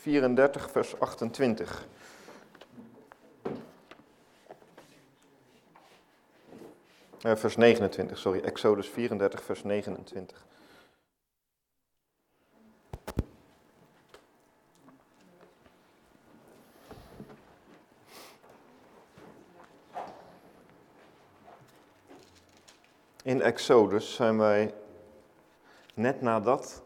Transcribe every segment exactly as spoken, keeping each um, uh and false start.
vierendertig, vers achtentwintig. Uh, vers negenentwintig, sorry. Exodus vierendertig, vers negenentwintig. In Exodus zijn wij net nadat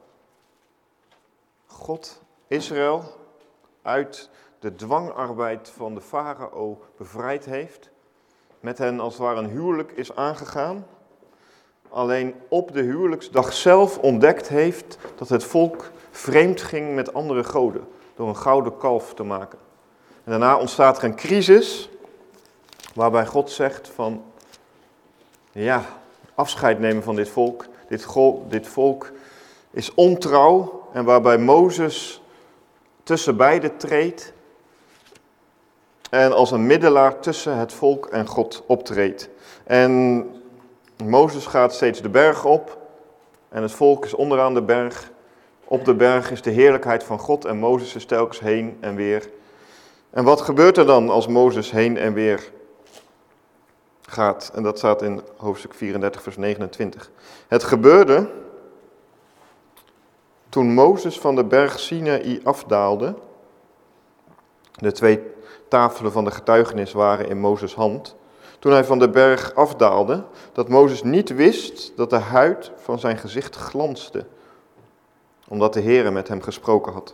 God Israël uit de dwangarbeid van de farao bevrijd heeft, met hen als het ware een huwelijk is aangegaan, alleen op de huwelijksdag zelf ontdekt heeft dat het volk vreemd ging met andere goden, door een gouden kalf te maken. En daarna ontstaat er een crisis, waarbij God zegt van, ja, afscheid nemen van dit volk. Dit, go- dit volk is ontrouw en waarbij Mozes tussen beiden treedt en als een middelaar tussen het volk en God optreedt. En Mozes gaat steeds de berg op en het volk is onderaan de berg. Op de berg is de heerlijkheid van God en Mozes is telkens heen en weer. En wat gebeurt er dan als Mozes heen en weer gaat? En dat staat in hoofdstuk vierendertig, vers negenentwintig. Het gebeurde toen Mozes van de berg Sinaï afdaalde. De twee tafelen van de getuigenis waren in Mozes' hand. Toen hij van de berg afdaalde, dat Mozes niet wist dat de huid van zijn gezicht glansde, omdat de Heere met hem gesproken had.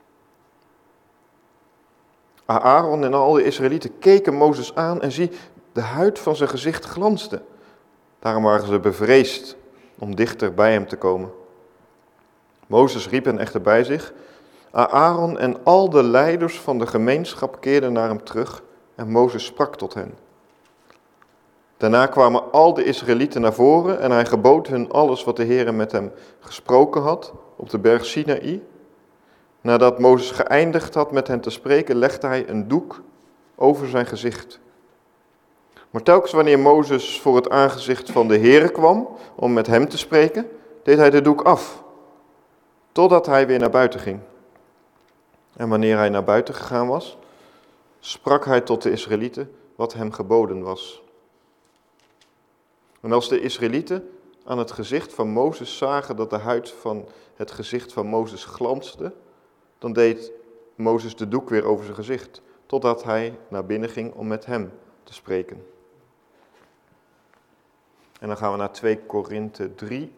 Aaron en al de Israëlieten keken Mozes aan en zie, de huid van zijn gezicht glansde. Daarom waren ze bevreesd om dichter bij hem te komen. Mozes riep hen echter bij zich. Aaron en al de leiders van de gemeenschap keerden naar hem terug en Mozes sprak tot hen. Daarna kwamen al de Israëlieten naar voren en hij gebood hun alles wat de Heere met hem gesproken had op de berg Sinaï. Nadat Mozes geëindigd had met hen te spreken, legde hij een doek over zijn gezicht. Maar telkens wanneer Mozes voor het aangezicht van de Heere kwam om met hem te spreken, deed hij de doek af, totdat hij weer naar buiten ging. En wanneer hij naar buiten gegaan was, sprak hij tot de Israëlieten wat hem geboden was. En als de Israëlieten aan het gezicht van Mozes zagen dat de huid van het gezicht van Mozes glansde, dan deed Mozes de doek weer over zijn gezicht, totdat hij naar binnen ging om met hem te spreken. En dan gaan we naar twee Korinthe drie,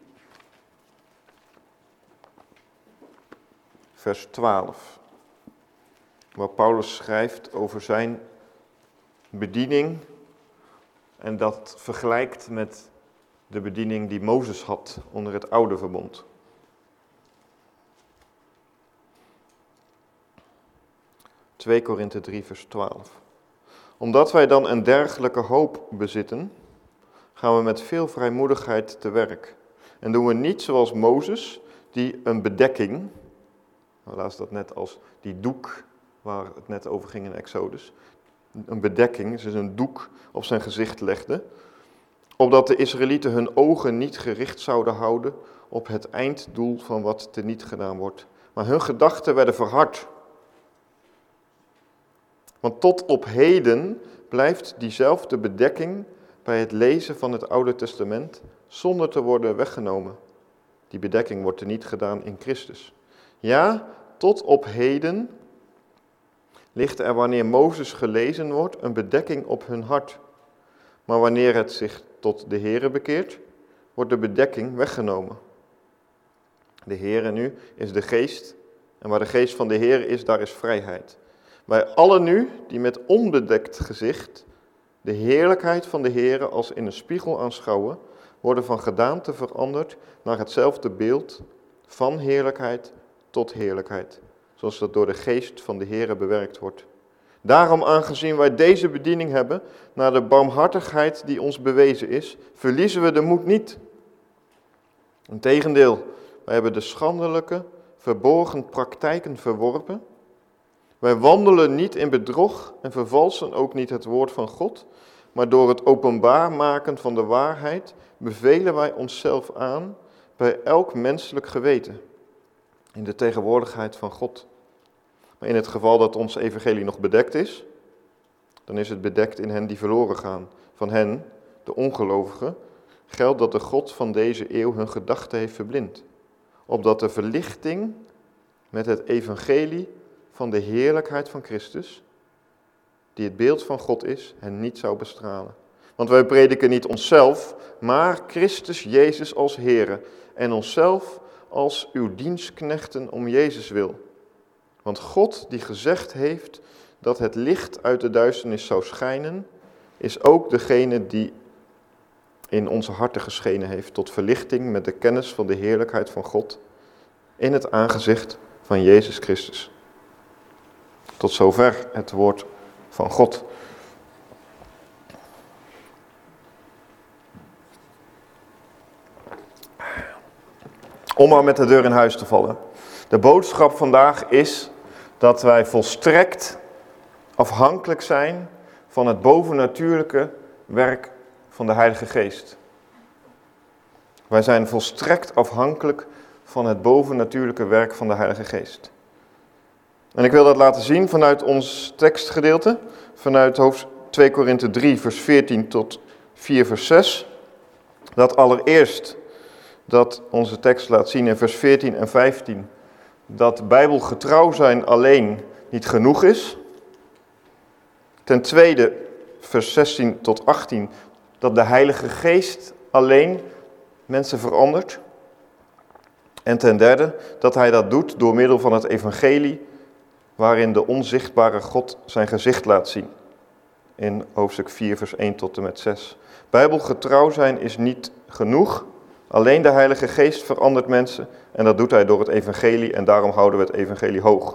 vers twaalf. Waar Paulus schrijft over zijn bediening en dat vergelijkt met de bediening die Mozes had onder het oude verbond. twee Korinthe drie, vers twaalf. Omdat wij dan een dergelijke hoop bezitten, gaan we met veel vrijmoedigheid te werk. En doen we niet zoals Mozes, die een bedekking, we lazen dat net als die doek waar het net over ging in Exodus, een bedekking, dus een doek op zijn gezicht legde, opdat de Israëlieten hun ogen niet gericht zouden houden op het einddoel van wat teniet gedaan wordt. Maar hun gedachten werden verhard. Want tot op heden blijft diezelfde bedekking bij het lezen van het Oude Testament zonder te worden weggenomen. Die bedekking wordt teniet gedaan in Christus. Ja, tot op heden ligt er wanneer Mozes gelezen wordt een bedekking op hun hart. Maar wanneer het zich tot de Heere bekeert, wordt de bedekking weggenomen. De Heere nu is de geest en waar de geest van de Heere is, daar is vrijheid. Wij allen nu, die met onbedekt gezicht de heerlijkheid van de Heere als in een spiegel aanschouwen, worden van gedaante veranderd naar hetzelfde beeld van heerlijkheid tot heerlijkheid, zoals dat door de geest van de Heere bewerkt wordt. Daarom, aangezien wij deze bediening hebben, naar de barmhartigheid die ons bewezen is, verliezen we de moed niet. Integendeel, wij hebben de schandelijke, verborgen praktijken verworpen. Wij wandelen niet in bedrog en vervalsen ook niet het woord van God, maar door het openbaar maken van de waarheid bevelen wij onszelf aan bij elk menselijk geweten, in de tegenwoordigheid van God. Maar in het geval dat ons evangelie nog bedekt is, dan is het bedekt in hen die verloren gaan. Van hen, de ongelovigen, geldt dat de God van deze eeuw hun gedachten heeft verblind. Opdat de verlichting met het evangelie van de heerlijkheid van Christus, die het beeld van God is, hen niet zou bestralen. Want wij prediken niet onszelf, maar Christus Jezus als Heere en onszelf als uw dienstknechten om Jezus wil. Want God die gezegd heeft dat het licht uit de duisternis zou schijnen, is ook degene die in onze harten geschenen heeft tot verlichting met de kennis van de heerlijkheid van God in het aangezicht van Jezus Christus. Tot zover het woord van God. Om maar met de deur in huis te vallen. De boodschap vandaag is dat wij volstrekt afhankelijk zijn van het bovennatuurlijke werk van de Heilige Geest. Wij zijn volstrekt afhankelijk van het bovennatuurlijke werk van de Heilige Geest. En ik wil dat laten zien vanuit ons tekstgedeelte, vanuit hoofd twee Korinthe drie, vers veertien tot vier, vers zes. Dat allereerst dat onze tekst laat zien in vers veertien en vijftien, dat bijbelgetrouw zijn alleen niet genoeg is. Ten tweede, vers zestien tot achttien, dat de Heilige Geest alleen mensen verandert. En ten derde, dat hij dat doet door middel van het evangelie, waarin de onzichtbare God zijn gezicht laat zien. In hoofdstuk vier, vers één tot en met zes. Bijbelgetrouw zijn is niet genoeg. Alleen de Heilige Geest verandert mensen en dat doet hij door het evangelie en daarom houden we het evangelie hoog.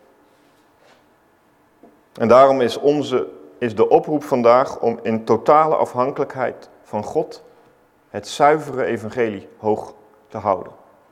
En daarom is, onze, is de oproep vandaag om in totale afhankelijkheid van God het zuivere evangelie hoog te houden.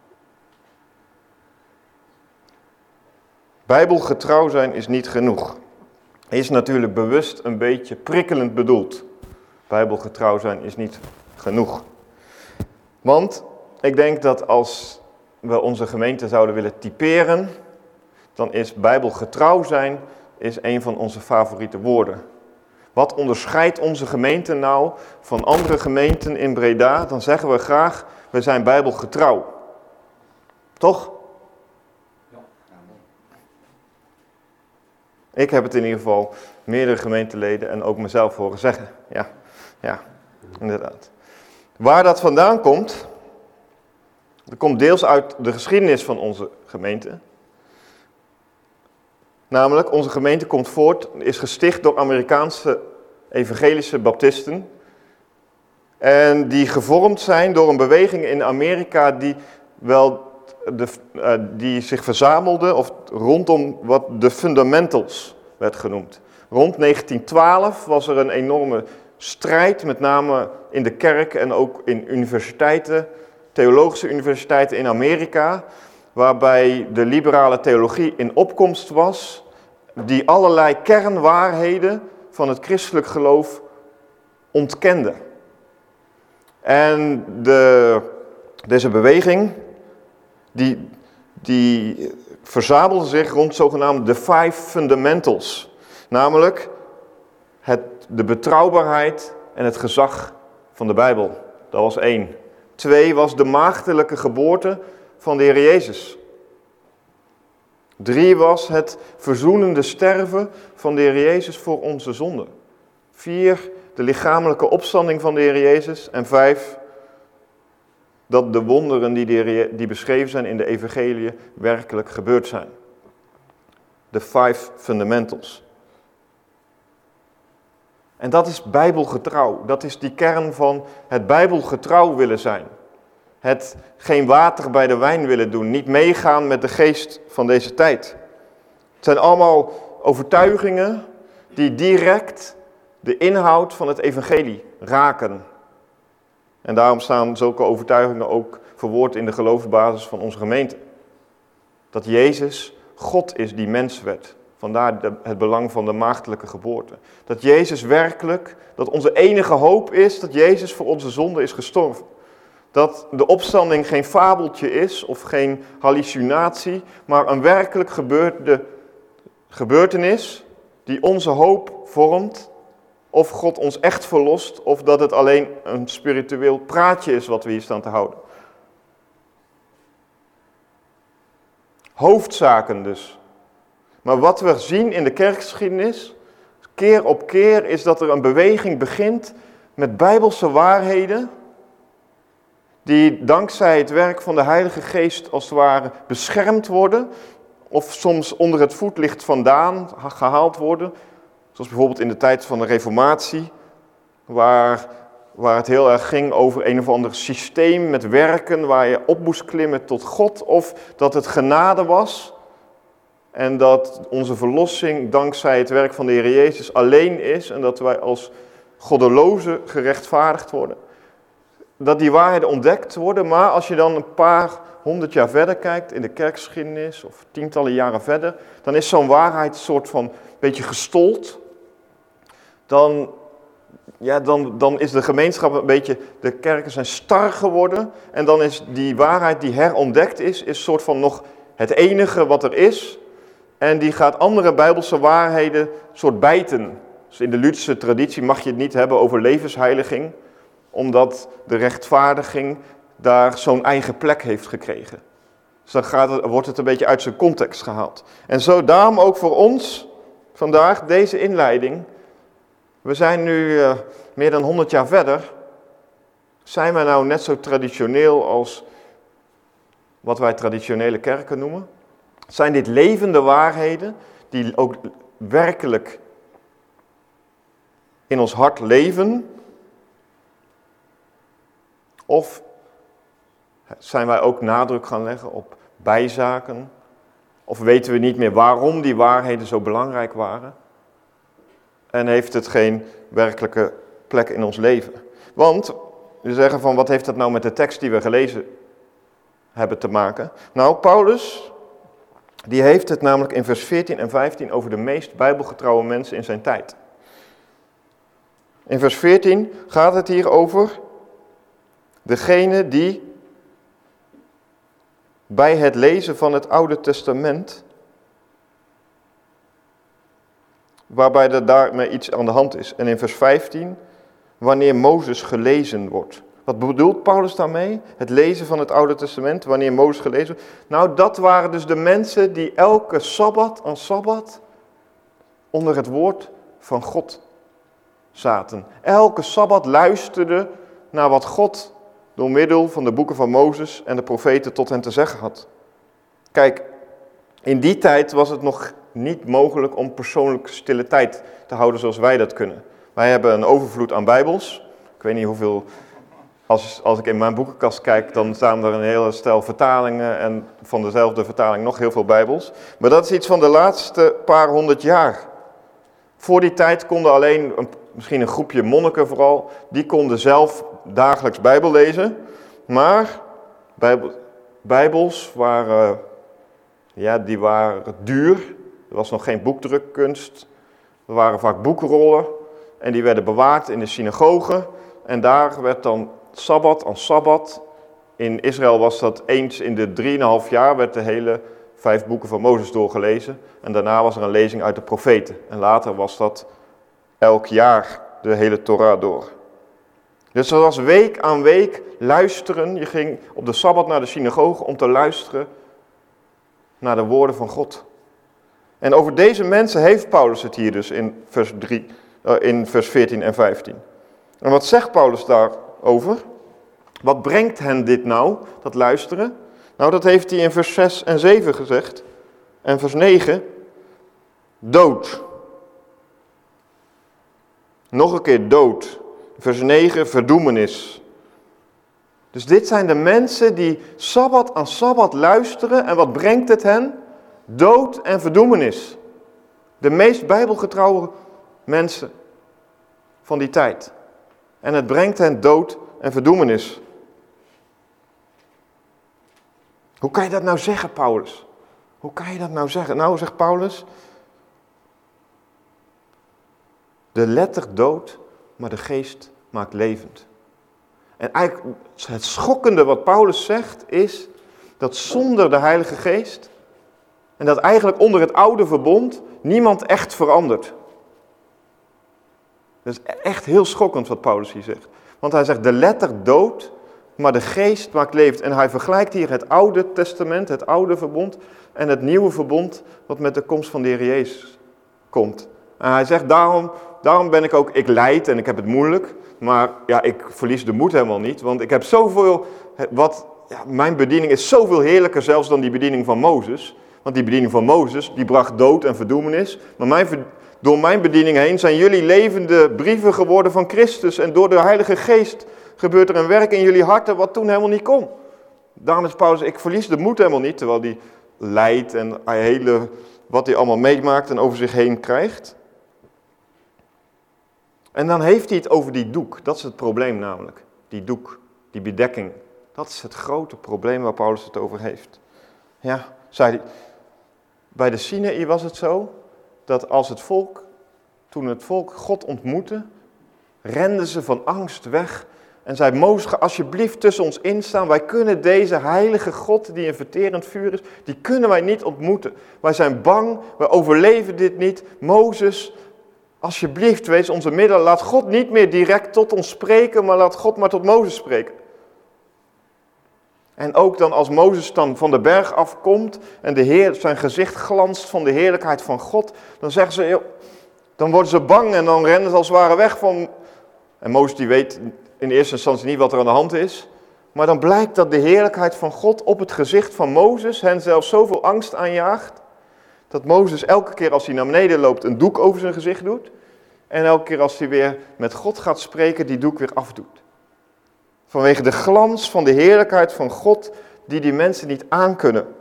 Bijbelgetrouw zijn is niet genoeg. Is natuurlijk bewust een beetje prikkelend bedoeld. Bijbelgetrouw zijn is niet genoeg. Want ik denk dat als we onze gemeente zouden willen typeren, dan is bijbelgetrouw zijn is een van onze favoriete woorden. Wat onderscheidt onze gemeente nou van andere gemeenten in Breda? Dan zeggen we graag, we zijn bijbelgetrouw. Toch? Ik heb het in ieder geval meerdere gemeenteleden en ook mezelf horen zeggen. Ja, ja, inderdaad. Waar dat vandaan komt, dat komt deels uit de geschiedenis van onze gemeente. Namelijk, onze gemeente komt voort, is gesticht door Amerikaanse evangelische baptisten. En die gevormd zijn door een beweging in Amerika die wel de, uh, die zich verzamelde of rondom wat de fundamentals werd genoemd. Rond negentien twaalf was er een enorme strijd, met name in de kerk en ook in universiteiten, theologische universiteiten in Amerika, waarbij de liberale theologie in opkomst was, die allerlei kernwaarheden van het christelijk geloof ontkende. En de, deze beweging, die, die verzamelde zich rond zogenaamde de Five Fundamentals, namelijk het, de betrouwbaarheid en het gezag van de Bijbel. Dat was één. Twee was de maagdelijke geboorte van de Heer Jezus. Drie was het verzoenende sterven van de Heer Jezus voor onze zonde. Vier, de lichamelijke opstanding van de Heer Jezus. En vijf, dat de wonderen die, de Heer, die beschreven zijn in de evangeliën werkelijk gebeurd zijn. De Five Fundamentals. En dat is bijbelgetrouw. Dat is die kern van het bijbelgetrouw willen zijn. Het geen water bij de wijn willen doen. Niet meegaan met de geest van deze tijd. Het zijn allemaal overtuigingen die direct de inhoud van het evangelie raken. En daarom staan zulke overtuigingen ook verwoord in de geloofsbasis van onze gemeente. Dat Jezus God is die mens werd. Vandaar de, het belang van de maagdelijke geboorte. Dat Jezus werkelijk, dat onze enige hoop is dat Jezus voor onze zonde is gestorven. Dat de opstanding geen fabeltje is of geen hallucinatie, maar een werkelijk gebeurde gebeurtenis die onze hoop vormt, of God ons echt verlost, of dat het alleen een spiritueel praatje is wat we hier staan te houden. Hoofdzaken dus. Maar wat we zien in de kerkgeschiedenis, keer op keer, is dat er een beweging begint met bijbelse waarheden, die dankzij het werk van de Heilige Geest als het ware beschermd worden, of soms onder het voetlicht vandaan gehaald worden. Zoals bijvoorbeeld in de tijd van de Reformatie, waar, waar het heel erg ging over een of ander systeem met werken, waar je op moest klimmen tot God, of dat het genade was. En dat onze verlossing dankzij het werk van de Heer Jezus alleen is en dat wij als goddelozen gerechtvaardigd worden. Dat die waarheden ontdekt worden, maar als je dan een paar honderd jaar verder kijkt in de kerkgeschiedenis of tientallen jaren verder, dan is zo'n waarheid een soort van beetje gestold. Dan, ja, dan, dan is de gemeenschap een beetje, de kerken zijn star geworden en dan is die waarheid die herontdekt is, is een soort van nog het enige wat er is. En die gaat andere bijbelse waarheden soort bijten. Dus in de Lutherse traditie mag je het niet hebben over levensheiliging, omdat de rechtvaardiging daar zo'n eigen plek heeft gekregen. Dus dan gaat het, wordt het een beetje uit zijn context gehaald. En zo daarom ook voor ons vandaag deze inleiding. We zijn nu uh, meer dan honderd jaar verder. Zijn wij nou net zo traditioneel als wat wij traditionele kerken noemen? Zijn dit levende waarheden die ook werkelijk in ons hart leven? Of zijn wij ook nadruk gaan leggen op bijzaken? Of weten we niet meer waarom die waarheden zo belangrijk waren? En heeft het geen werkelijke plek in ons leven? Want, we zeggen van wat heeft dat nou met de tekst die we gelezen hebben te maken? Nou, Paulus, die heeft het namelijk in vers veertien en vijftien over de meest bijbelgetrouwe mensen in zijn tijd. In vers veertien gaat het hier over degene die bij het lezen van het Oude Testament, waarbij er daarmee iets aan de hand is. En in vers vijftien, wanneer Mozes gelezen wordt. Wat bedoelt Paulus daarmee? Het lezen van het Oude Testament, wanneer Mozes gelezen wordt. Nou, dat waren dus de mensen die elke Sabbat aan Sabbat onder het woord van God zaten. Elke Sabbat luisterden naar wat God door middel van de boeken van Mozes en de profeten tot hen te zeggen had. Kijk, in die tijd was het nog niet mogelijk om persoonlijke stille tijd te houden zoals wij dat kunnen. Wij hebben een overvloed aan bijbels. Ik weet niet hoeveel, als, als ik in mijn boekenkast kijk, dan staan er een hele stel vertalingen en van dezelfde vertaling nog heel veel bijbels. Maar dat is iets van de laatste paar honderd jaar. Voor die tijd konden alleen, een, misschien een groepje monniken vooral, die konden zelf dagelijks bijbel lezen. Maar bijbel, bijbels waren, ja, die waren duur. Er was nog geen boekdrukkunst. Er waren vaak boekrollen en die werden bewaard in de synagogen. En daar werd dan Sabbat aan Sabbat. In Israël was dat eens in de drieënhalf jaar werd de hele vijf boeken van Mozes doorgelezen. En daarna was er een lezing uit de profeten. En later was dat elk jaar de hele Torah door. Dus dat was week aan week luisteren. Je ging op de Sabbat naar de synagoge om te luisteren naar de woorden van God. En over deze mensen heeft Paulus het hier dus in vers, drie, uh, in vers veertien en vijftien. En wat zegt Paulus daarover? Wat brengt hen dit nou, dat luisteren? Nou, dat heeft hij in vers zes en zeven gezegd. En vers negen, dood. Nog een keer dood. Vers negen, verdoemenis. Dus dit zijn de mensen die Sabbat aan Sabbat luisteren. En wat brengt het hen? Dood en verdoemenis. De meest bijbelgetrouwe mensen van die tijd. En het brengt hen dood en verdoemenis. Hoe kan je dat nou zeggen, Paulus? Hoe kan je dat nou zeggen? Nou, zegt Paulus, de letter dood, maar de geest maakt levend. En eigenlijk het schokkende wat Paulus zegt is dat zonder de Heilige Geest En dat eigenlijk onder het oude verbond niemand echt verandert. Dat is echt heel schokkend wat Paulus hier zegt. Want hij zegt, de letter doodt, maar de geest maakt levend. En hij vergelijkt hier het oude testament, het oude verbond, en het nieuwe verbond wat met de komst van de Heer Jezus komt. En hij zegt, daarom, daarom ben ik ook, ik lijd en ik heb het moeilijk, maar ja, ik verlies de moed helemaal niet. Want ik heb zoveel, wat, ja, mijn bediening is zoveel heerlijker zelfs dan die bediening van Mozes. Want die bediening van Mozes, die bracht dood en verdoemenis. Maar mijn, door mijn bediening heen zijn jullie levende brieven geworden van Christus. En door de Heilige Geest gebeurt er een werk in jullie harten wat toen helemaal niet kon. Daarom is Paulus, ik verlies de moed helemaal niet, terwijl die lijdt en hele, wat hij allemaal meemaakt en over zich heen krijgt. En dan heeft hij het over die doek. Dat is het probleem namelijk. Die doek, die bedekking. Dat is het grote probleem waar Paulus het over heeft. Ja, zei hij. Bij de Sinaï was het zo, dat als het volk, toen het volk God ontmoette, renden ze van angst weg en zei Mozes, ga alsjeblieft tussen ons instaan. Wij kunnen deze heilige God, die een verterend vuur is, die kunnen wij niet ontmoeten. Wij zijn bang, wij overleven dit niet. Mozes, alsjeblieft, wees onze middel. Laat God niet meer direct tot ons spreken, maar laat God maar tot Mozes spreken. En ook dan als Mozes dan van de berg afkomt en de Heer, zijn gezicht glanst van de heerlijkheid van God, dan zeggen ze, joh, dan worden ze bang en dan rennen ze als het ware weg van. En Mozes die weet in eerste instantie niet wat er aan de hand is, maar dan blijkt dat de heerlijkheid van God op het gezicht van Mozes hen zelfs zoveel angst aanjaagt, dat Mozes elke keer als hij naar beneden loopt een doek over zijn gezicht doet en elke keer als hij weer met God gaat spreken die doek weer afdoet. Vanwege de glans van de heerlijkheid van God die die mensen niet aankunnen.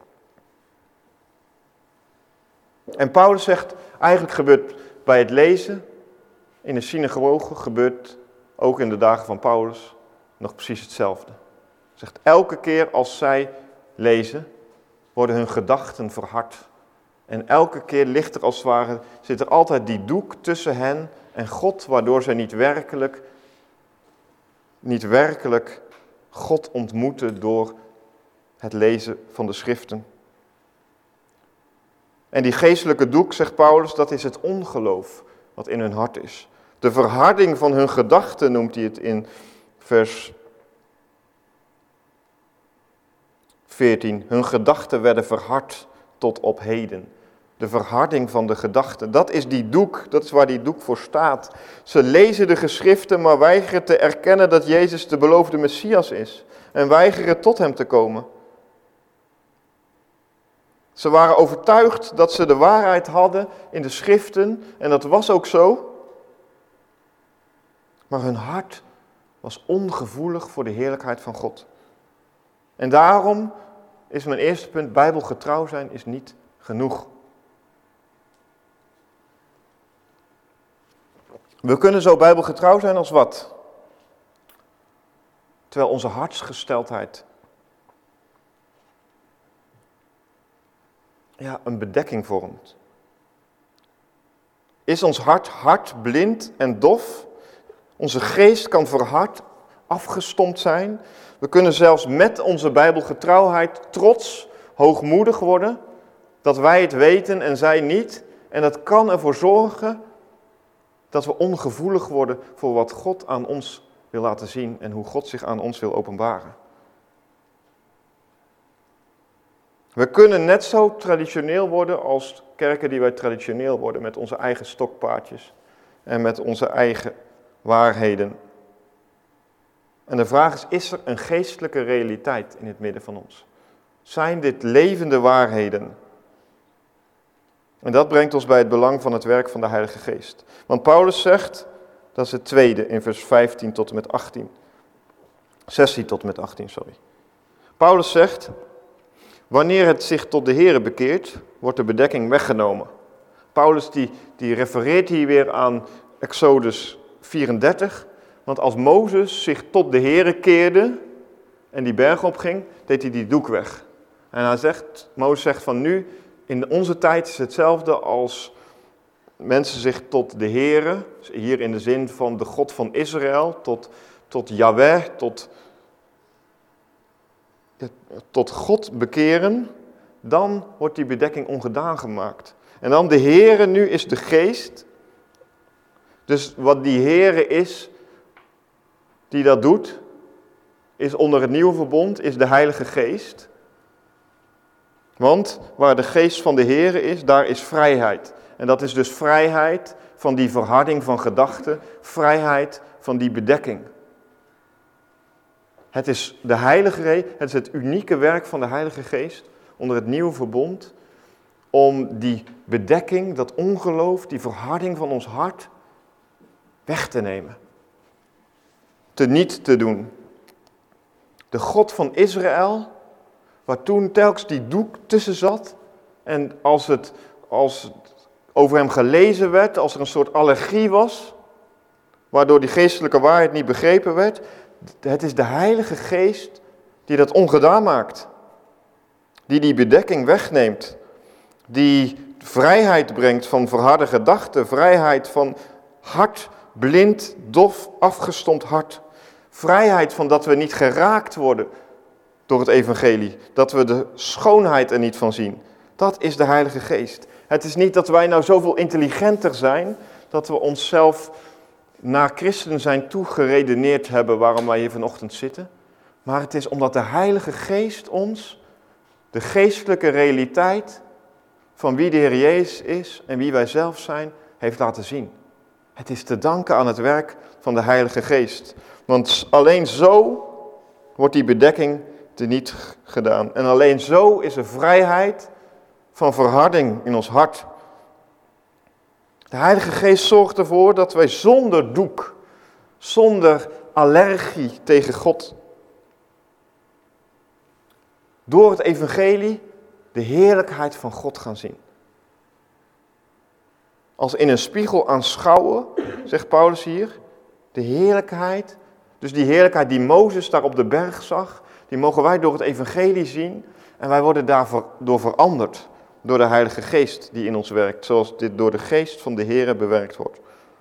En Paulus zegt, eigenlijk gebeurt bij het lezen in de synagoge, gebeurt ook in de dagen van Paulus nog precies hetzelfde. Hij zegt, elke keer als zij lezen, worden hun gedachten verhard. En elke keer ligt er als het ware, zit er altijd die doek tussen hen en God, waardoor zij niet werkelijk... niet werkelijk God ontmoeten door het lezen van de schriften. En die geestelijke doek, zegt Paulus, dat is het ongeloof wat in hun hart is. De verharding van hun gedachten noemt hij het in vers veertien. Hun gedachten werden verhard tot op heden. De verharding van de gedachten, dat is die doek, dat is waar die doek voor staat. Ze lezen de geschriften, maar weigeren te erkennen dat Jezus de beloofde Messias is. En weigeren tot hem te komen. Ze waren overtuigd dat ze de waarheid hadden in de schriften, en dat was ook zo. Maar hun hart was ongevoelig voor de heerlijkheid van God. En daarom is mijn eerste punt, bijbelgetrouw zijn is niet genoeg. We kunnen zo bijbelgetrouw zijn als wat? Terwijl onze hartsgesteldheid ja, een bedekking vormt. Is ons hart hard, blind en dof? Onze geest kan verhard, afgestompt zijn. We kunnen zelfs met onze bijbelgetrouwheid trots, hoogmoedig worden. Dat wij het weten en zij niet. En dat kan ervoor zorgen dat we ongevoelig worden voor wat God aan ons wil laten zien en hoe God zich aan ons wil openbaren. We kunnen net zo traditioneel worden als kerken die wij traditioneel worden met onze eigen stokpaardjes en met onze eigen waarheden. En de vraag is, is er een geestelijke realiteit in het midden van ons? Zijn dit levende waarheden? En dat brengt ons bij het belang van het werk van de Heilige Geest. Want Paulus zegt, dat is het tweede in vers vijftien tot en met achttien. zestien tot en met achttien, sorry. Paulus zegt, wanneer het zich tot de Here bekeert, wordt de bedekking weggenomen. Paulus die, die refereert hier weer aan Exodus vierendertig. Want als Mozes zich tot de Here keerde en die berg opging, deed hij die doek weg. En hij zegt, Mozes zegt van nu, in onze tijd is hetzelfde als mensen zich tot de Here, hier in de zin van de God van Israël, tot, tot Yahweh, tot, tot God bekeren, dan wordt die bedekking ongedaan gemaakt. En dan de Heere, nu is de geest. Dus wat die Heere is, die dat doet, is onder het nieuwe verbond, is de Heilige Geest. Want waar de geest van de Heere is, daar is vrijheid. En dat is dus vrijheid van die verharding van gedachten, vrijheid van die bedekking. Het is de Heilige Geest, het is het unieke werk van de Heilige Geest onder het nieuwe verbond, om die bedekking, dat ongeloof, die verharding van ons hart, weg te nemen. Teniet te doen. De God van Israël, waar toen telkens die doek tussen zat, en als het, als het over hem gelezen werd, als er een soort allergie was, waardoor die geestelijke waarheid niet begrepen werd, het is de Heilige Geest die dat ongedaan maakt. Die die bedekking wegneemt. Die vrijheid brengt van verharde gedachten. Vrijheid van hart, blind, dof, afgestompt hart. Vrijheid van dat we niet geraakt worden door het evangelie. Dat we de schoonheid er niet van zien. Dat is de Heilige Geest. Het is niet dat wij nou zoveel intelligenter zijn, dat we onszelf naar christen zijn toegeredeneerd hebben waarom wij hier vanochtend zitten. Maar het is omdat de Heilige Geest ons de geestelijke realiteit van wie de Heer Jezus is en wie wij zelf zijn, heeft laten zien. Het is te danken aan het werk van de Heilige Geest. Want alleen zo wordt die bedekking teniet gedaan. En alleen zo is er vrijheid van verharding in ons hart. De Heilige Geest zorgt ervoor dat wij zonder doek, zonder allergie tegen God, door het evangelie de heerlijkheid van God gaan zien. Als in een spiegel aanschouwen, zegt Paulus hier, de heerlijkheid, dus die heerlijkheid die Mozes daar op de berg zag, die mogen wij door het evangelie zien en wij worden daardoor veranderd door de Heilige Geest die in ons werkt, zoals dit door de Geest van de Heere bewerkt wordt.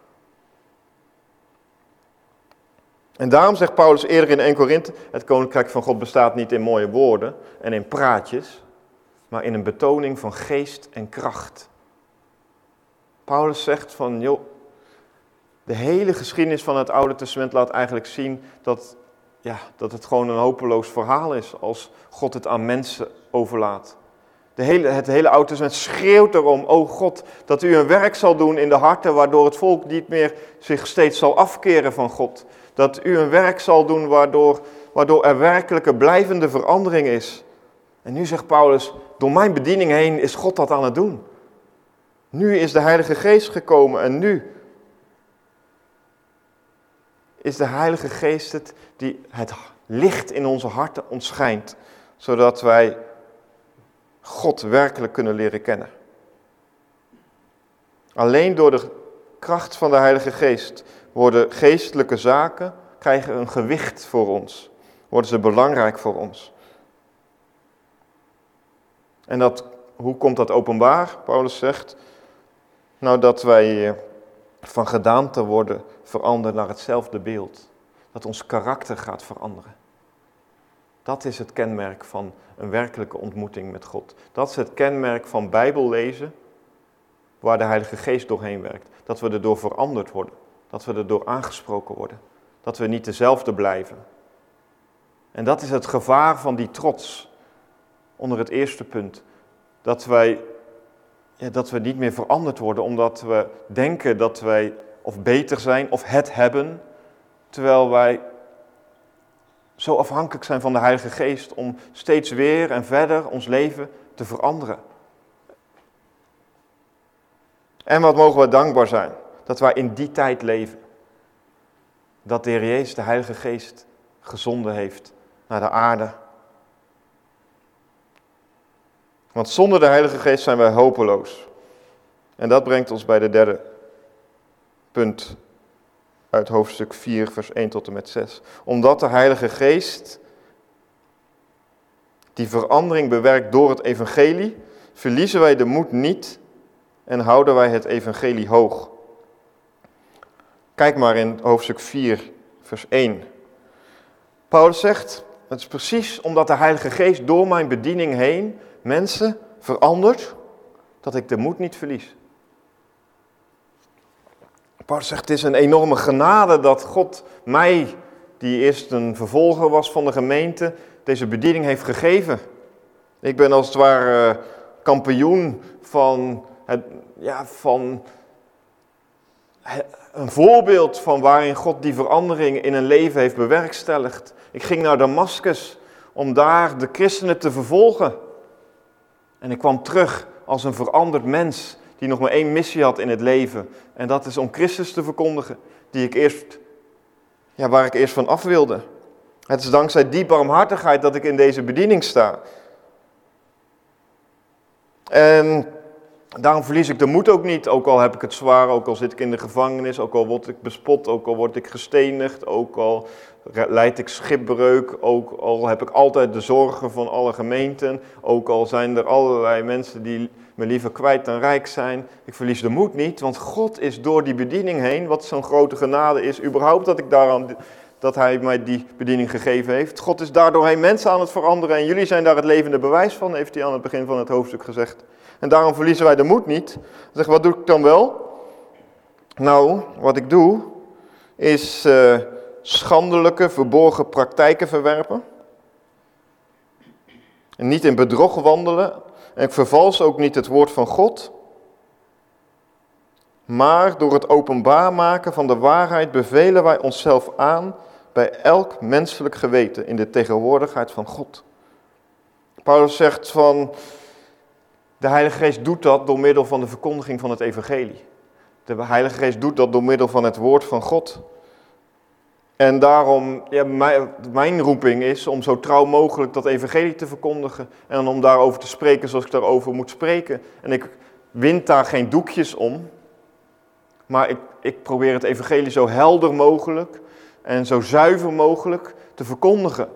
En daarom zegt Paulus eerder in Eerste Korinthe, het koninkrijk van God bestaat niet in mooie woorden en in praatjes, maar in een betoning van geest en kracht. Paulus zegt van, joh, de hele geschiedenis van het Oude Testament laat eigenlijk zien dat, ja, dat het gewoon een hopeloos verhaal is als God het aan mensen overlaat. De hele, het hele Oude Testament schreeuwt erom, o God, dat u een werk zal doen in de harten, waardoor het volk niet meer zich steeds zal afkeren van God. Dat u een werk zal doen waardoor, waardoor er werkelijke blijvende verandering is. En nu zegt Paulus, door mijn bediening heen is God dat aan het doen. Nu is de Heilige Geest gekomen en nu is de Heilige Geest het die het licht in onze harten ontschijnt, zodat wij God werkelijk kunnen leren kennen. Alleen door de kracht van de Heilige Geest worden geestelijke zaken, krijgen een gewicht voor ons. Worden ze belangrijk voor ons. En dat, hoe komt dat openbaar? Paulus zegt, nou dat wij van gedaante worden veranderd naar hetzelfde beeld. Dat ons karakter gaat veranderen. Dat is het kenmerk van een werkelijke ontmoeting met God. Dat is het kenmerk van Bijbel lezen, waar de Heilige Geest doorheen werkt. Dat we erdoor veranderd worden. Dat we erdoor aangesproken worden. Dat we niet dezelfde blijven. En dat is het gevaar van die trots. Onder het eerste punt. Dat wij, ja, dat we niet meer veranderd worden omdat we denken dat wij of beter zijn of het hebben. Terwijl wij zo afhankelijk zijn van de Heilige Geest om steeds weer en verder ons leven te veranderen. En wat mogen we dankbaar zijn, dat wij in die tijd leven. Dat de Heer Jezus de Heilige Geest gezonden heeft naar de aarde. Want zonder de Heilige Geest zijn wij hopeloos. En dat brengt ons bij de derde punt uit hoofdstuk vier, vers één tot en met zes. Omdat de Heilige Geest die verandering bewerkt door het evangelie, verliezen wij de moed niet en houden wij het evangelie hoog. Kijk maar in hoofdstuk vier, vers één. Paulus zegt, het is precies omdat de Heilige Geest door mijn bediening heen mensen verandert, dat ik de moed niet verlies. Paulus zegt, het is een enorme genade dat God mij, die eerst een vervolger was van de gemeente, deze bediening heeft gegeven. Ik ben als het ware kampioen van, het, ja, van een voorbeeld van waarin God die verandering in een leven heeft bewerkstelligd. Ik ging naar Damascus om daar de christenen te vervolgen. En ik kwam terug als een veranderd mens die nog maar één missie had in het leven. En dat is om Christus te verkondigen, die ik eerst, ja, waar ik eerst van af wilde. Het is dankzij die barmhartigheid dat ik in deze bediening sta. En daarom verlies ik de moed ook niet, ook al heb ik het zwaar, ook al zit ik in de gevangenis, ook al word ik bespot, ook al word ik gestenigd, ook al lijd ik schipbreuk, ook al heb ik altijd de zorgen van alle gemeenten, ook al zijn er allerlei mensen die me liever kwijt dan rijk zijn. Ik verlies de moed niet, want God is door die bediening heen, wat zo'n grote genade is, überhaupt dat ik daaraan, dat hij mij die bediening gegeven heeft. God is daardoorheen mensen aan het veranderen en jullie zijn daar het levende bewijs van, heeft hij aan het begin van het hoofdstuk gezegd. En daarom verliezen wij de moed niet. Zeg, wat doe ik dan wel? Nou, wat ik doe, is uh, schandelijke, verborgen praktijken verwerpen. En niet in bedrog wandelen. En ik vervals ook niet het woord van God. Maar door het openbaar maken van de waarheid bevelen wij onszelf aan bij elk menselijk geweten in de tegenwoordigheid van God. Paulus zegt van, de Heilige Geest doet dat door middel van de verkondiging van het evangelie. De Heilige Geest doet dat door middel van het woord van God. En daarom, ja, mijn, mijn roeping is om zo trouw mogelijk dat evangelie te verkondigen. En om daarover te spreken zoals ik daarover moet spreken. En ik wind daar geen doekjes om. Maar ik, ik probeer het evangelie zo helder mogelijk en zo zuiver mogelijk te verkondigen.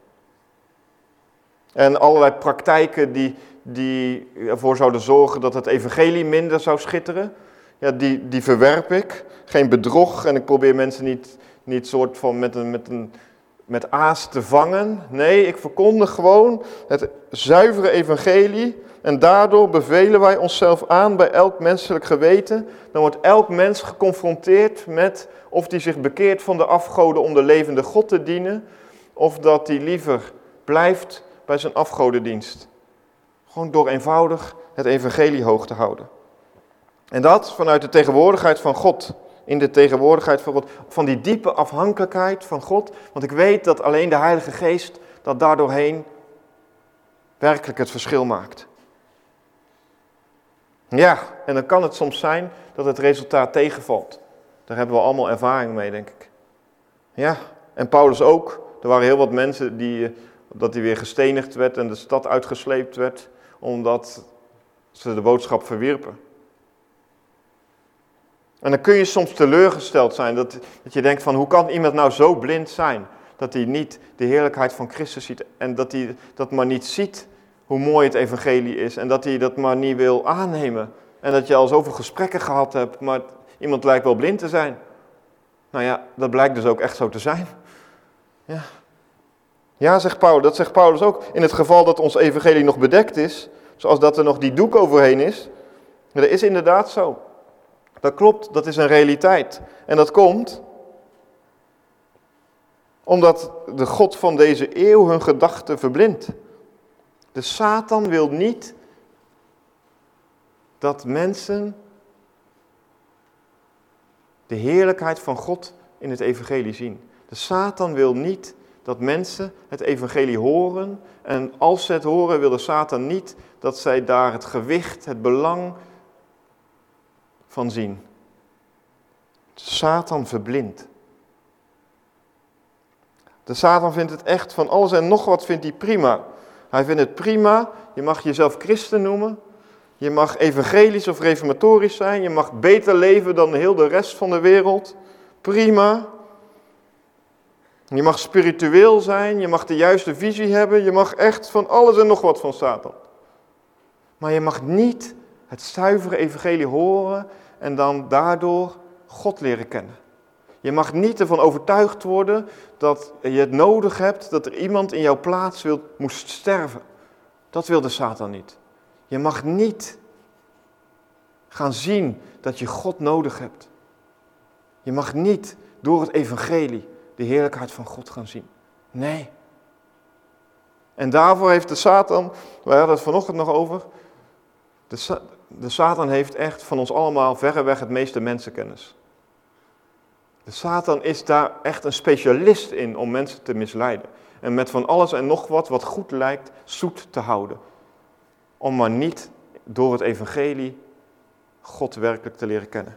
En allerlei praktijken die, die ervoor zouden zorgen dat het evangelie minder zou schitteren, ja, die, die verwerp ik. Geen bedrog en ik probeer mensen niet, niet soort van met een, met een met aas te vangen. Nee, ik verkondig gewoon het zuivere evangelie en daardoor bevelen wij onszelf aan bij elk menselijk geweten. Dan wordt elk mens geconfronteerd met of hij zich bekeert van de afgoden om de levende God te dienen, of dat hij liever blijft bij zijn afgodendienst. Gewoon door eenvoudig het evangelie hoog te houden. En dat vanuit de tegenwoordigheid van God. In de tegenwoordigheid van God. Van die diepe afhankelijkheid van God. Want ik weet dat alleen de Heilige Geest dat daardoorheen werkelijk het verschil maakt. Ja, en dan kan het soms zijn dat het resultaat tegenvalt. Daar hebben we allemaal ervaring mee, denk ik. Ja, en Paulus ook. Er waren heel wat mensen die, dat hij weer gestenigd werd en de stad uitgesleept werd, omdat ze de boodschap verwierpen. En dan kun je soms teleurgesteld zijn, dat, dat je denkt van hoe kan iemand nou zo blind zijn, dat hij niet de heerlijkheid van Christus ziet en dat hij dat maar niet ziet hoe mooi het evangelie is en dat hij dat maar niet wil aannemen. En dat je al zoveel gesprekken gehad hebt, maar iemand lijkt wel blind te zijn. Nou ja, dat blijkt dus ook echt zo te zijn. Ja, ja zegt Paulus, dat zegt Paulus ook. In het geval dat ons evangelie nog bedekt is, zoals dat er nog die doek overheen is, dat is inderdaad zo. Dat klopt, dat is een realiteit. En dat komt omdat de God van deze eeuw hun gedachten verblindt. De Satan wil niet dat mensen de heerlijkheid van God in het evangelie zien. De Satan wil niet dat mensen het evangelie horen. En als ze het horen, wil de Satan niet dat zij daar het gewicht, het belang van zien. De Satan verblindt. De Satan vindt het echt van alles en nog wat vindt hij prima. Hij vindt het prima, je mag jezelf christen noemen. Je mag evangelisch of reformatorisch zijn. Je mag beter leven dan heel de rest van de wereld. Prima. Je mag spiritueel zijn. Je mag de juiste visie hebben. Je mag echt van alles en nog wat van Satan. Maar je mag niet het zuivere evangelie horen en dan daardoor God leren kennen. Je mag niet ervan overtuigd worden dat je het nodig hebt dat er iemand in jouw plaats wil, moest sterven. Dat wil de Satan niet. Je mag niet gaan zien dat je God nodig hebt. Je mag niet door het evangelie de heerlijkheid van God gaan zien. Nee. En daarvoor heeft de Satan, we hadden het vanochtend nog over, de, Sa- de Satan heeft echt van ons allemaal verreweg het meeste mensenkennis. De Satan is daar echt een specialist in om mensen te misleiden. En met van alles en nog wat, wat goed lijkt, zoet te houden. Om maar niet door het evangelie God werkelijk te leren kennen.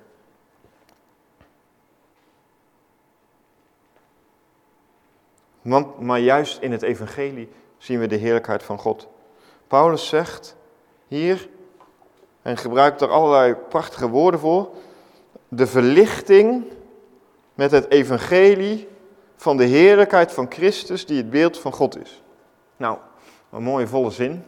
Want, maar juist in het evangelie zien we de heerlijkheid van God. Paulus zegt hier, en gebruikt er allerlei prachtige woorden voor, de verlichting met het evangelie van de heerlijkheid van Christus die het beeld van God is. Nou, een mooie volle zin.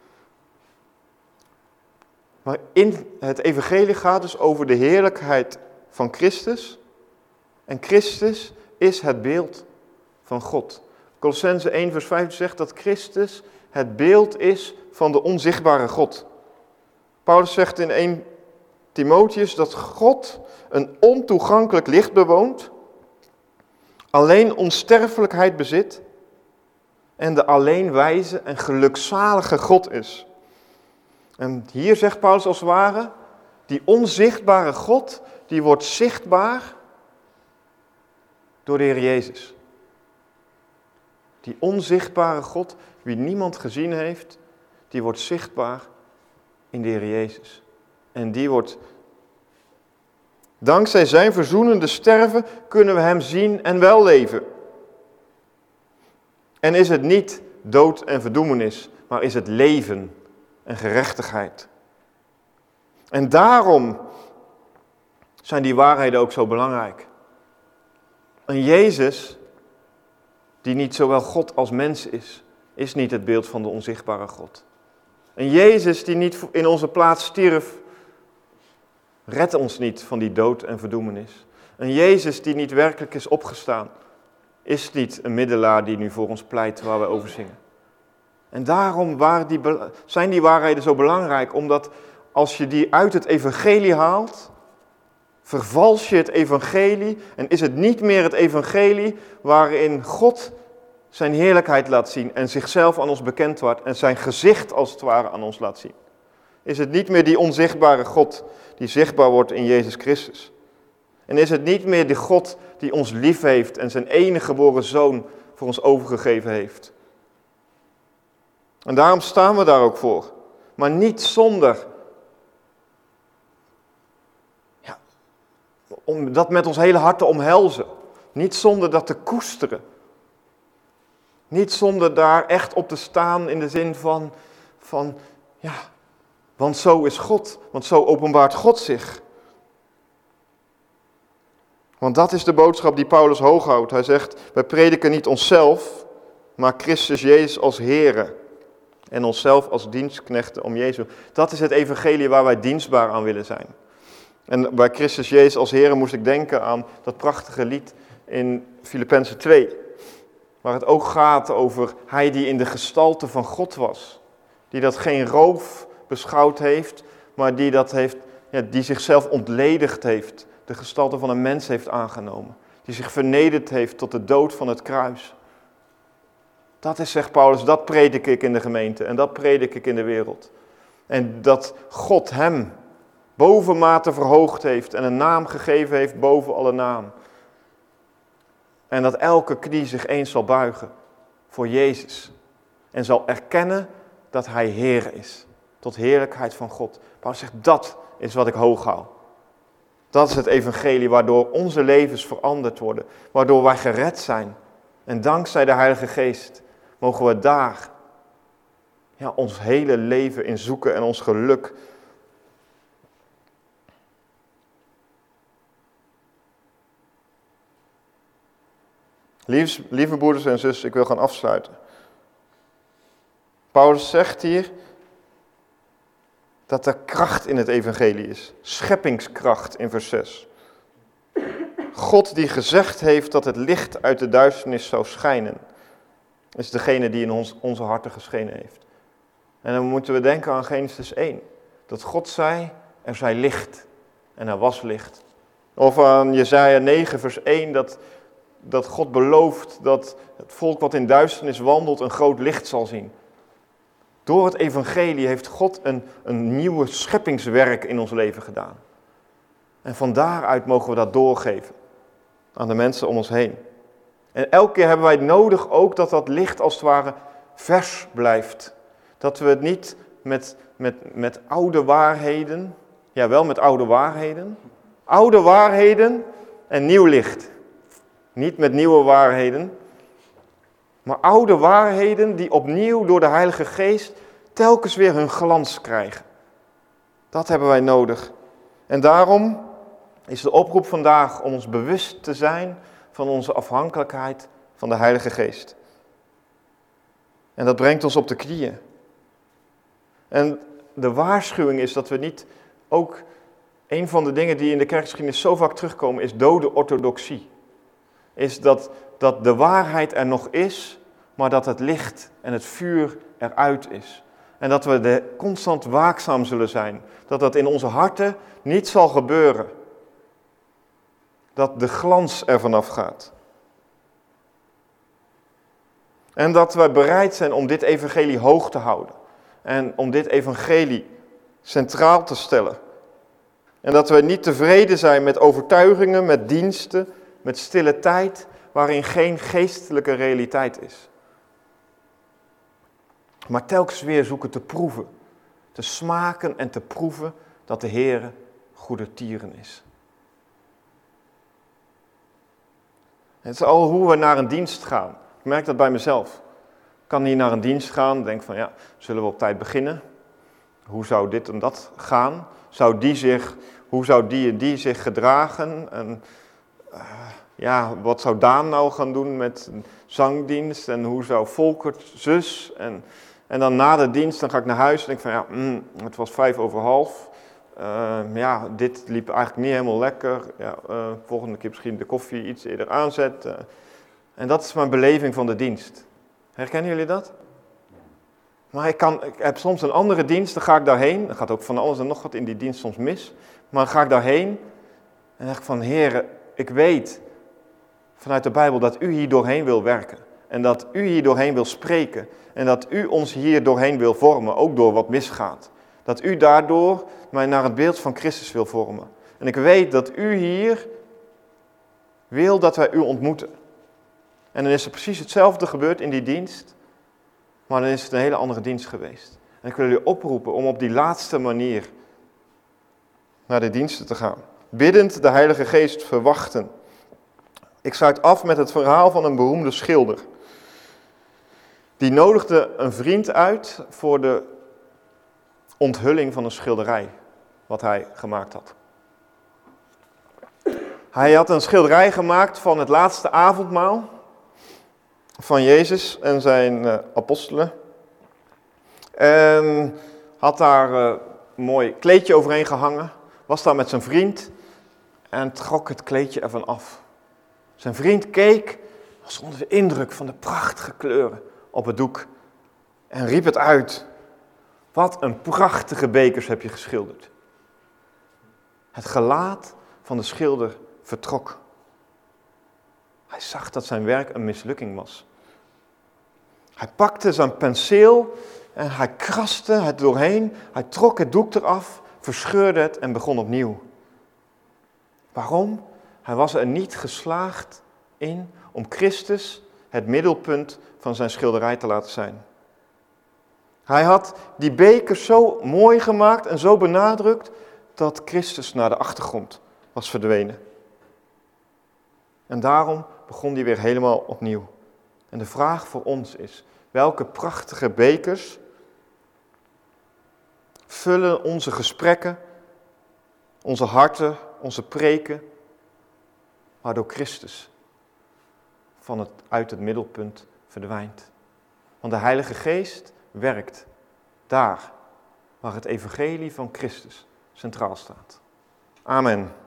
Maar in het evangelie gaat dus over de heerlijkheid van Christus. En Christus is het beeld van God. Colossenzen één vers vijf zegt dat Christus het beeld is van de onzichtbare God. Paulus zegt in eerste Timotheus dat God een ontoegankelijk licht bewoont, alleen onsterfelijkheid bezit en de alleen wijze en gelukzalige God is. En hier zegt Paulus als het ware, die onzichtbare God, die wordt zichtbaar door de Heer Jezus. Die onzichtbare God, wie niemand gezien heeft, die wordt zichtbaar in de Heer Jezus. En die wordt, dankzij zijn verzoenende sterven, kunnen we hem zien en wel leven. En is het niet dood en verdoemenis, maar is het leven en gerechtigheid. En daarom zijn die waarheden ook zo belangrijk. Een Jezus die niet zowel God als mens is, is niet het beeld van de onzichtbare God. Een Jezus die niet in onze plaats stierf, redt ons niet van die dood en verdoemenis. Een Jezus die niet werkelijk is opgestaan, is niet een middelaar die nu voor ons pleit waar we over zingen. En daarom waren die, zijn die waarheden zo belangrijk, omdat als je die uit het evangelie haalt, vervals je het evangelie en is het niet meer het evangelie waarin God zijn heerlijkheid laat zien en zichzelf aan ons bekend wordt en zijn gezicht als het ware aan ons laat zien. Is het niet meer die onzichtbare God die zichtbaar wordt in Jezus Christus. En is het niet meer die God die ons lief heeft en zijn enige geboren zoon voor ons overgegeven heeft. En daarom staan we daar ook voor. Maar niet zonder, ja, om dat met ons hele hart te omhelzen. Niet zonder dat te koesteren. Niet zonder daar echt op te staan in de zin van, van ja, want zo is God. Want zo openbaart God zich. Want dat is de boodschap die Paulus hoog houdt. Hij zegt, wij prediken niet onszelf, maar Christus Jezus als Here. En onszelf als dienstknechten om Jezus. Dat is het evangelie waar wij dienstbaar aan willen zijn. En bij Christus Jezus als Here moest ik denken aan dat prachtige lied in Filippenzen twee. Waar het ook gaat over hij die in de gestalte van God was. Die dat geen roof beschouwd heeft, maar die, dat heeft, ja, die zichzelf ontledigd heeft. De gestalte van een mens heeft aangenomen. Die zich vernederd heeft tot de dood van het kruis. Dat is, zegt Paulus, dat predik ik in de gemeente en dat predik ik in de wereld. En dat God hem bovenmate verhoogd heeft en een naam gegeven heeft boven alle naam. En dat elke knie zich eens zal buigen voor Jezus. En zal erkennen dat hij Heer is. Tot heerlijkheid van God. Paulus zegt, dat is wat ik hoog hou. Dat is het evangelie waardoor onze levens veranderd worden. Waardoor wij gered zijn. En dankzij de Heilige Geest mogen we daar ja, ons hele leven in zoeken en ons geluk. Liefs, lieve broeders en zussen, ik wil gaan afsluiten. Paulus zegt hier dat er kracht in het evangelie is. Scheppingskracht in vers zes. God die gezegd heeft dat het licht uit de duisternis zou schijnen, is degene die in ons, onze harten geschenen heeft. En dan moeten we denken aan Genesis één. Dat God zei, er zij licht. En er was licht. Of aan Jesaja negen vers één, dat, dat God belooft dat het volk wat in duisternis wandelt een groot licht zal zien. Door het evangelie heeft God een, een nieuwe scheppingswerk in ons leven gedaan. En van daaruit mogen we dat doorgeven aan de mensen om ons heen. En elke keer hebben wij nodig ook dat dat licht als het ware vers blijft. Dat we het niet met, met, met oude waarheden, ja wel met oude waarheden, oude waarheden en nieuw licht. Niet met nieuwe waarheden, maar oude waarheden die opnieuw door de Heilige Geest telkens weer hun glans krijgen. Dat hebben wij nodig. En daarom is de oproep vandaag om ons bewust te zijn van onze afhankelijkheid van de Heilige Geest. En dat brengt ons op de knieën. En de waarschuwing is dat we niet ook, een van de dingen die in de kerkgeschiedenis zo vaak terugkomen, is dode orthodoxie. Is dat, dat de waarheid er nog is, maar dat het licht en het vuur eruit is. En dat we de, constant waakzaam zullen zijn. Dat dat in onze harten niet zal gebeuren. Dat de glans er vanaf gaat. En dat we bereid zijn om dit evangelie hoog te houden. En om dit evangelie centraal te stellen. En dat we niet tevreden zijn met overtuigingen, met diensten, met stille tijd, waarin geen geestelijke realiteit is. Maar telkens weer zoeken te proeven, te smaken en te proeven dat de Heere goede tieren is. Het is al hoe we naar een dienst gaan. Ik merk dat bij mezelf. Ik kan hier naar een dienst gaan, denk van ja, zullen we op tijd beginnen? Hoe zou dit en dat gaan? Zou die zich, hoe zou die en die zich gedragen? En uh, ja, wat zou Daan nou gaan doen met een zangdienst? En hoe zou Volkert zus? En, en dan na de dienst, dan ga ik naar huis en denk van ja, mm, het was vijf over half. Uh, ja, dit liep eigenlijk niet helemaal lekker. Ja, uh, volgende keer misschien de koffie iets eerder aanzetten. Uh, en dat is mijn beleving van de dienst. Herkennen jullie dat? Maar ik, kan, ik heb soms een andere dienst, dan ga ik daarheen. Dan gaat ook van alles en nog wat in die dienst soms mis. Maar dan ga ik daarheen en dan zeg ik van Heere, ik weet vanuit de Bijbel dat u hier doorheen wil werken. En dat u hier doorheen wil spreken. En dat u ons hier doorheen wil vormen, ook door wat misgaat. Dat u daardoor mij naar het beeld van Christus wil vormen. En ik weet dat u hier wil dat wij u ontmoeten. En dan is er precies hetzelfde gebeurd in die dienst, maar dan is het een hele andere dienst geweest. En ik wil jullie oproepen om op die laatste manier naar de diensten te gaan. Biddend de Heilige Geest verwachten. Ik sluit af met het verhaal van een beroemde schilder. Die nodigde een vriend uit voor de onthulling van een schilderij, wat hij gemaakt had. Hij had een schilderij gemaakt van het laatste avondmaal van Jezus en zijn uh, apostelen. En had daar uh, een mooi kleedje overheen gehangen, was daar met zijn vriend en trok het kleedje ervan af. Zijn vriend keek, was onder de indruk van de prachtige kleuren op het doek en riep het uit. Wat een prachtige bekers heb je geschilderd. Het gelaat van de schilder vertrok. Hij zag dat zijn werk een mislukking was. Hij pakte zijn penseel en hij kraste het doorheen. Hij trok het doek eraf, verscheurde het en begon opnieuw. Waarom? Hij was er niet geslaagd in om Christus het middelpunt van zijn schilderij te laten zijn. Hij had die beker zo mooi gemaakt en zo benadrukt dat Christus naar de achtergrond was verdwenen. En daarom begon hij weer helemaal opnieuw. En de vraag voor ons is, welke prachtige bekers vullen onze gesprekken, onze harten, onze preken, waardoor Christus van het, uit het middelpunt verdwijnt. Want de Heilige Geest werkt daar waar het evangelie van Christus centraal staat. Amen.